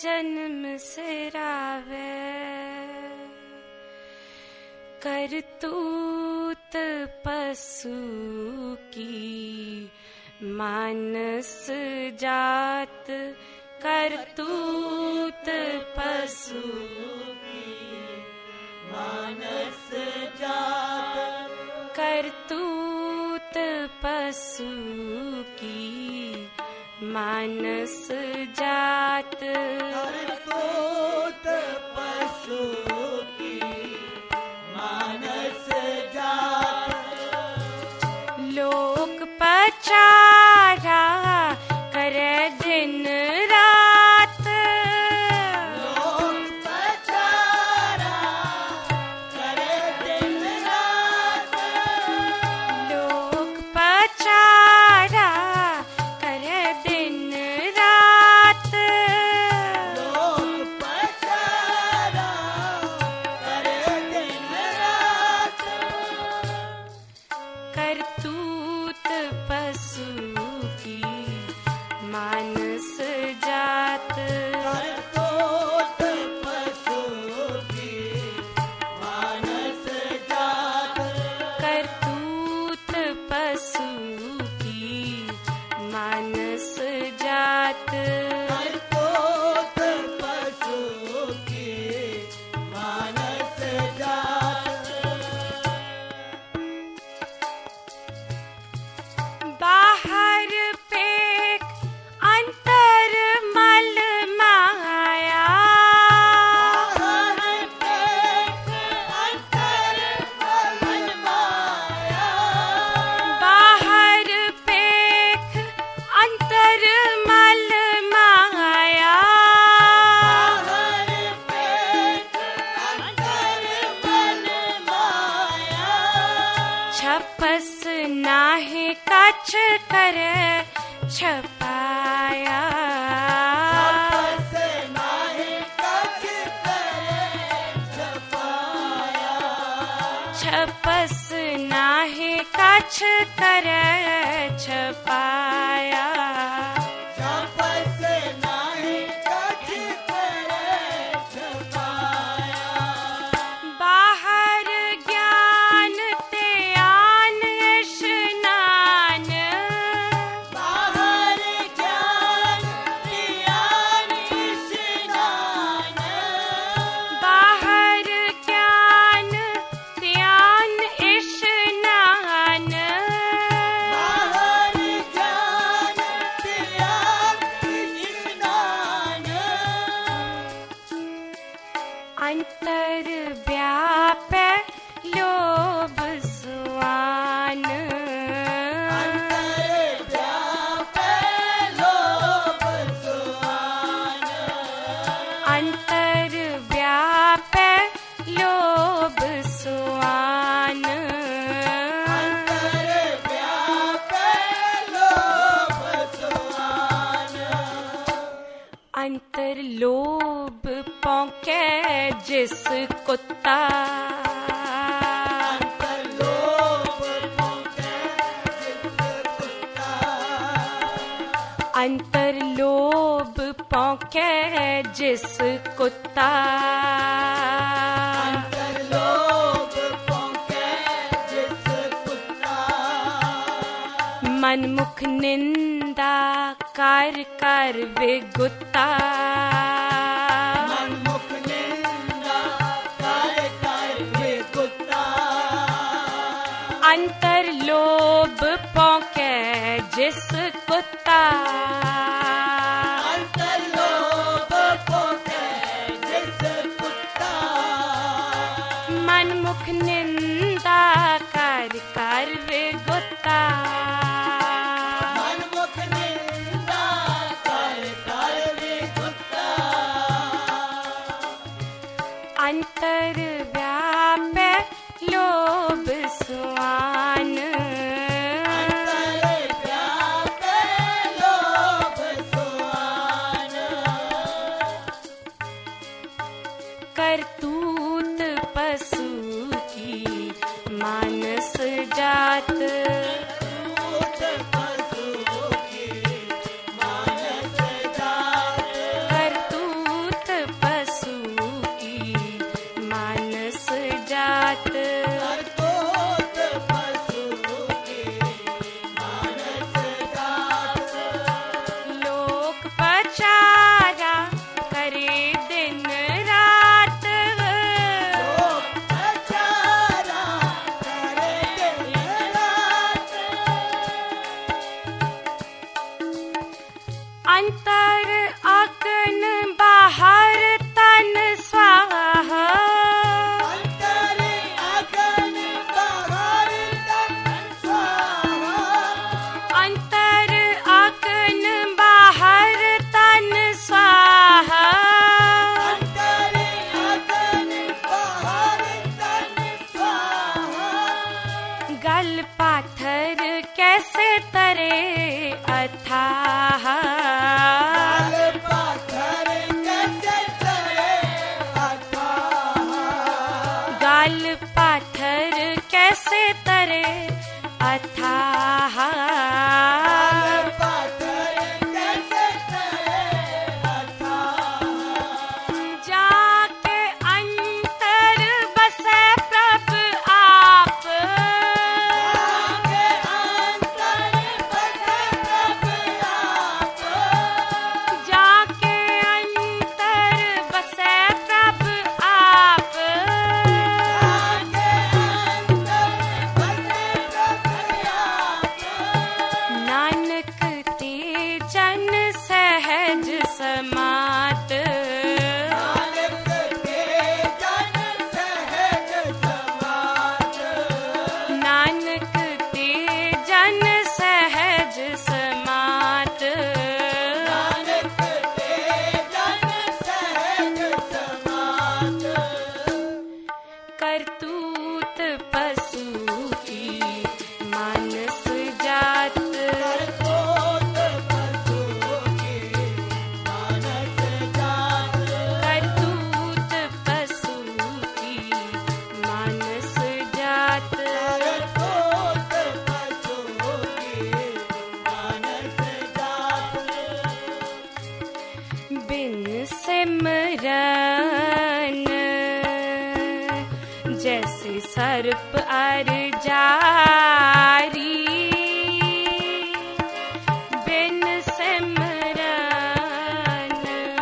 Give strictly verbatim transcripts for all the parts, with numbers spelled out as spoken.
जन्म सिरावे, करतूत पशु की मानस जात, करतूत पशु की मानस जात, करतूत पशु की मानस जात, करतूत पशु की मानस जात। लोक पचारा करे दिन रात, लोक पचारा करे दिन रात, लोक पचारा करे दिन रात, लोक पचारा करे दिन रात। करतूत पशु की मानस जात, करतूत पशु की मानस जात, करतूत पशु की मानस जात। करतूत पशु की मानस जात। बाहर पेट अंतर मल माया, बाहर पेट अंतर मल माया, बाहर पेट अंतर मल माया, बाहर पेट अंतर मल माया। छपस नाहे कछ करे छपाया, छपस नाहि कछ करे छपाया, छपस नाहे कछ करे छपाया, छपस नाहि कछ करे छपाया। बाहर ज्ञान ते आन स्नान, बाहर ज्ञान ज्ञान स्नान, बाहर ज्ञान ध्यान स्नान, बाहर ज्ञान ज्ञान स्नान। अंतर व्यापै लोभ सुआन, अंतर व्यापै लोभ सुआन, अंतर व्यापै लोभ सुआन, अंतर व्यापै लोभ सुआन। अंतर लोभ पौंके जिस कुत्ता, अंतर लोभ पहुँचे जिस कुत्ता, अंतर लोभ पौंके जिस कुत्ता, अंतर लोभ पहुँचे जिस कुत्ता। मनमुख निंदा कर कर विगुता, मनमुख निंदा कर कर वे कुत्ता, अंतर लोभ पौंके जिस कुत्ता, अंतर लोभ पहुँचे जिस कुत्ता। मनमुख निंदा कर कर विगुता, मनमुख निंदा कर कर वे कुत्ता। अंतर व्यापै लोभ सुआन, अंतर व्यापै कैसे तरे अथाह। गाल पाथर कैसे तरे अथाह। गाल पाथर कैसे तरे अथाह। गाल पाथर कैसे तरे अथाह। जाके अंतर बसे प्रभु आप। जाके अंतर बसे प्रभु आप। जाके अंतर बसे प्रभु आप। जाके अंतर बसे प्रभु आप। नानक ते जन सहज समात। नानक ते जन सहज समात। नानक ते जन सहज समात। नानक ते जन सहज समात। करतूत पशु की मानस जात। करतूत पशु की मानस जात। करतूत पशु की मानस जात। करतूत पशु की मानस जात। बिन सिमरन जैसे सर्प अर जारी। बिन सिमरन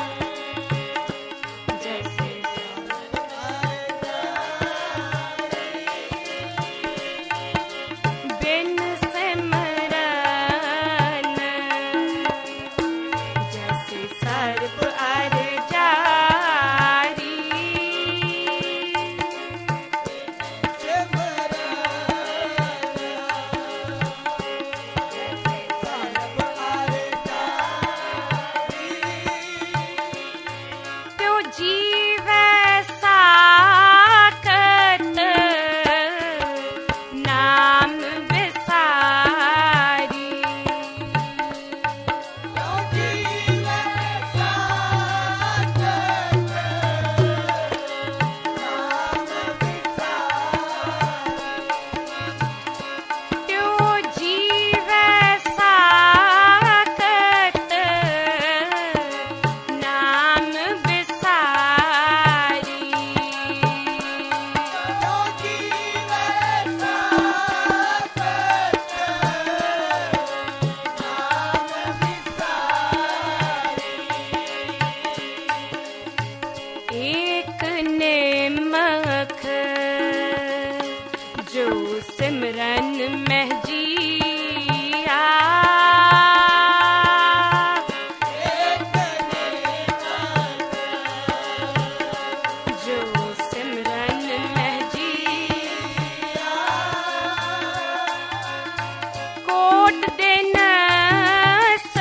जैसे बिन सिमरन जैसे सर्प अर जारी। त्यो जीवै साकत नाम विसारी। त्यो जीवै साकत नाम विसारी। एक नेमख जो सिमरन में जिया। जो सिमरन में जिया। कोट दिनस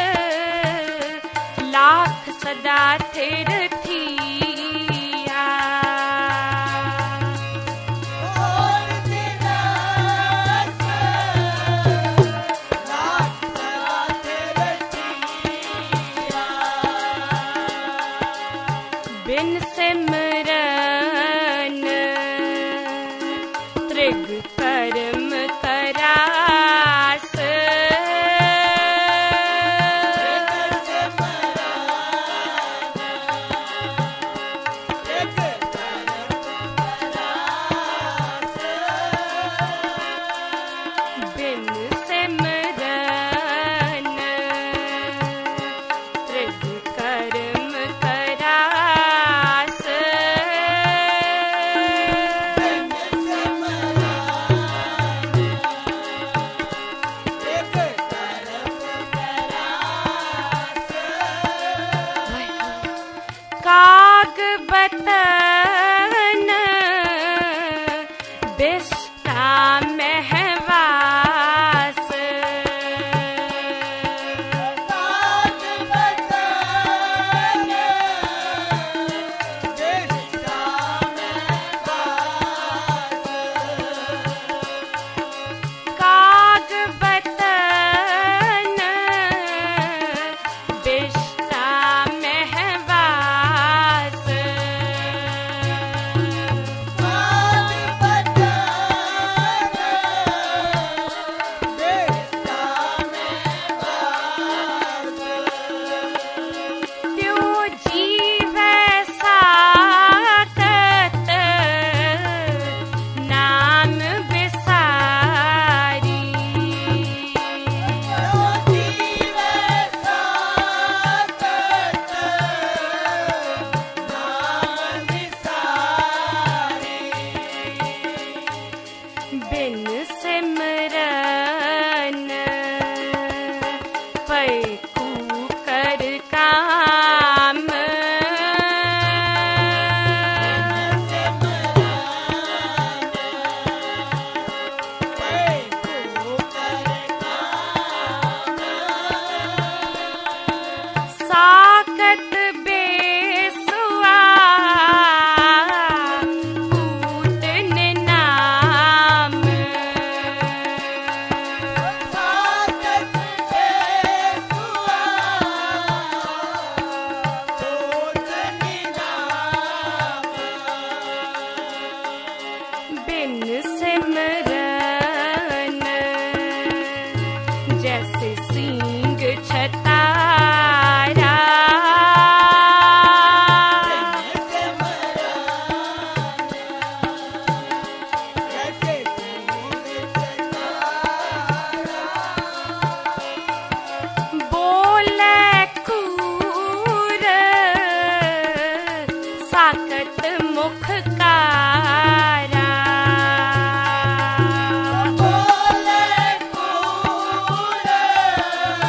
लाख सदा थिर थिया। बिन सिमरन त्रिग कर्म करास। जैसे सींग छतारा बोले कूर साकत मुख कारा बोले कूर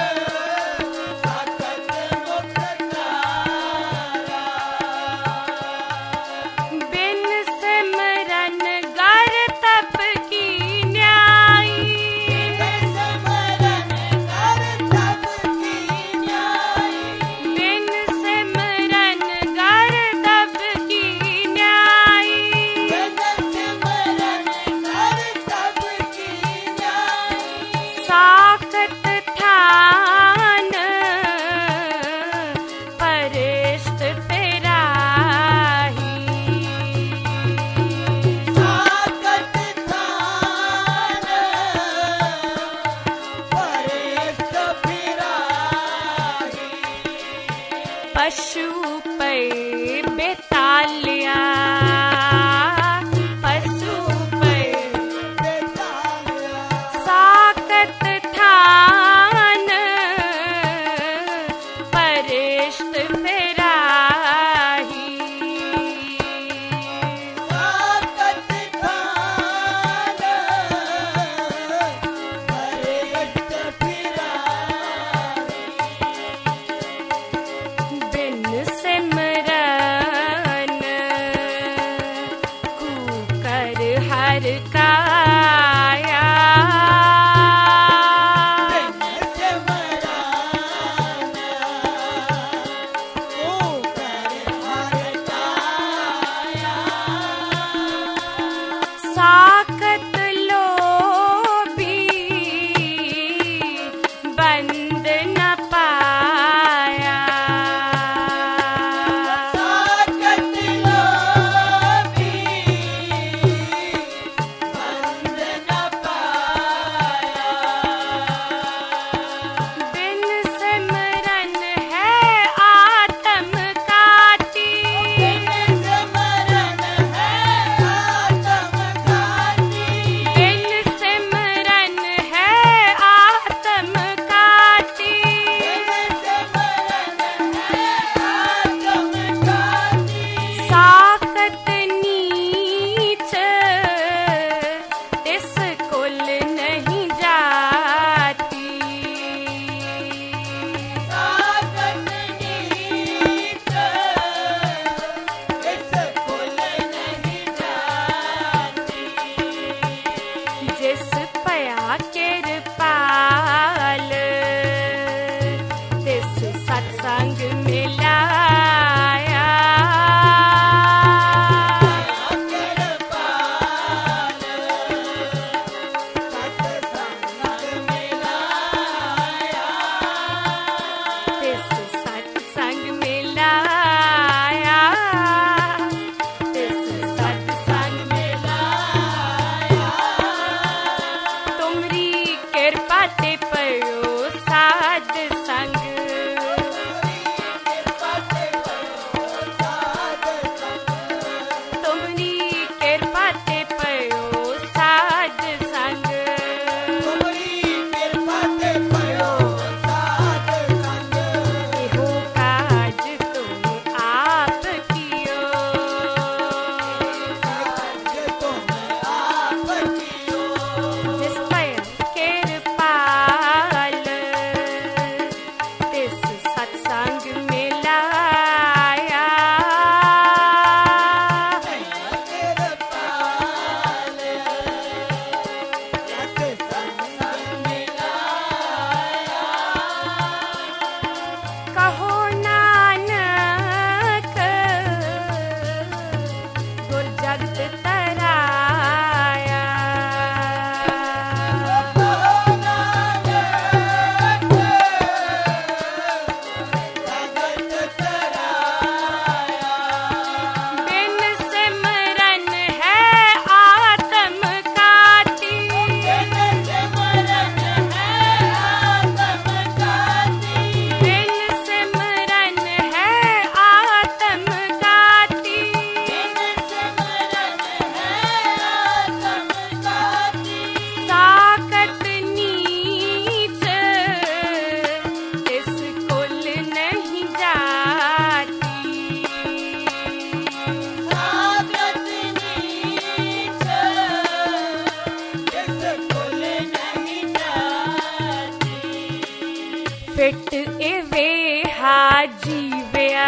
फिट एवे हाजीविया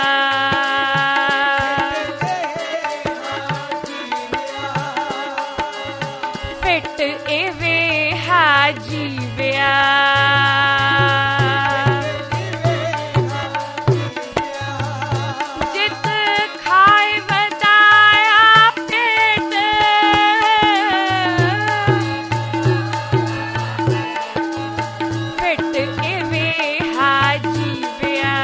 फिट एवे हाजीविया जित खाए वदाया पेट फिट एवे हाजीविया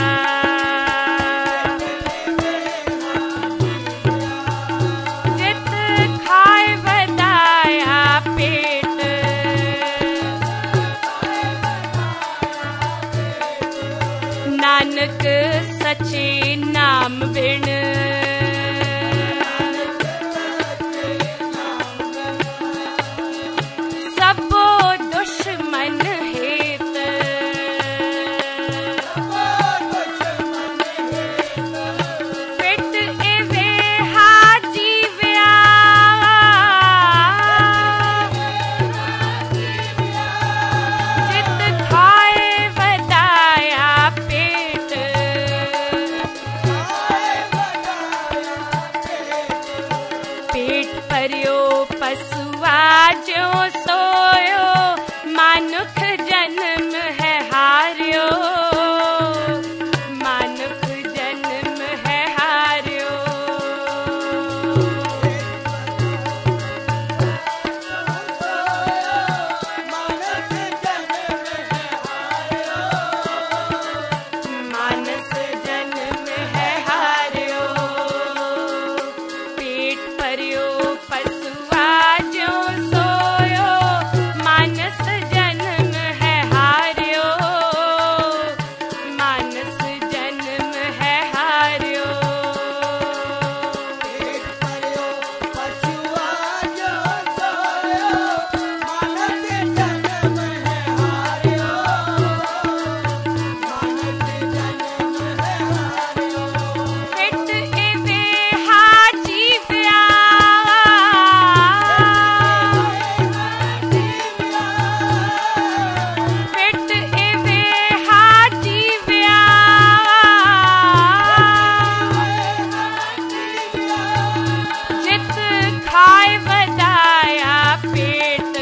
जित खाए वदाया पेट नानक सचे नाम बिन सबो दुश्मन हेत फिट एवे हाजीविया जित खाए वदाया पेट पेट परियो पशुआ जो सोयो मानुख जन्म है हारियो मानुख जन्म है हारियो मानस जन्म है हारियो पेट परियो पशुआ जो सोयो मानस जन्म है हारियो मानस जन्म है हारियो फिट एवे हाजीविया फिट एवे हाजीविया जित खाए वदाया पेट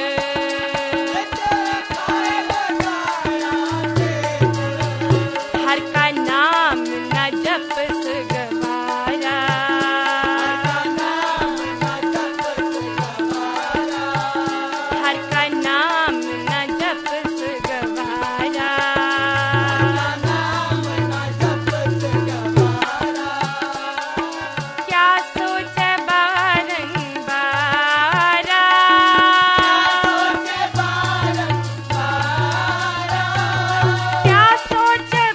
हर का नाम न जपस गवारा हर का नाम न जपस गवारा क्या सोचे बारंबारा क्या सोचे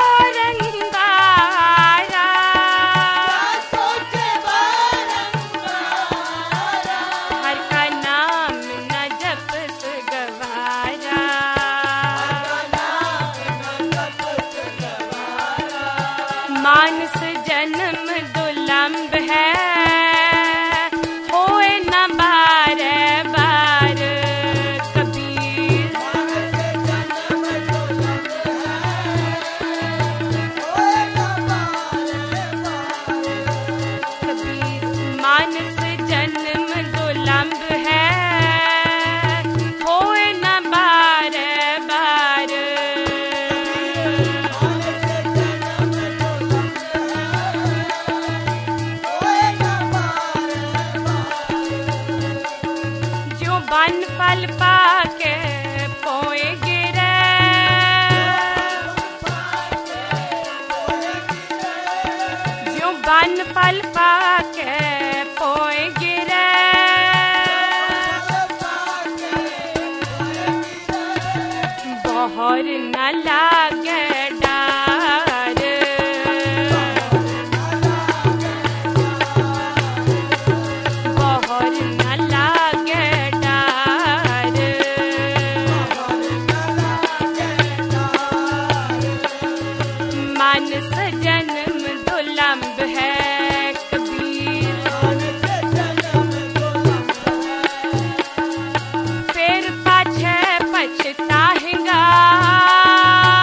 बारंबारा हर का नाम न जपस गवारा मानस जन्म दुलंब है होए न बार बार कबीर कबीर मानस जन्म दुलंब है होए न बार बार जो बन फल पाके पोए गिरे जो बन फल पाके पोए गिरे बहर न लागे डार बहर न लागे डार मानस जन्म दुलंब है कबीर फिर पाछे पछताएगा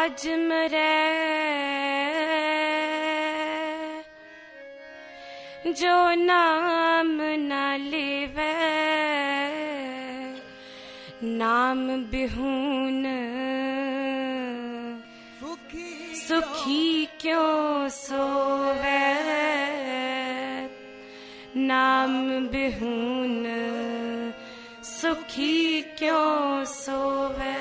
अजमरे जो नाम ना लेवे नाम बिहून सुखी सुखी क्यों सोवे नाम बिहून सुखी क्यों सोवे।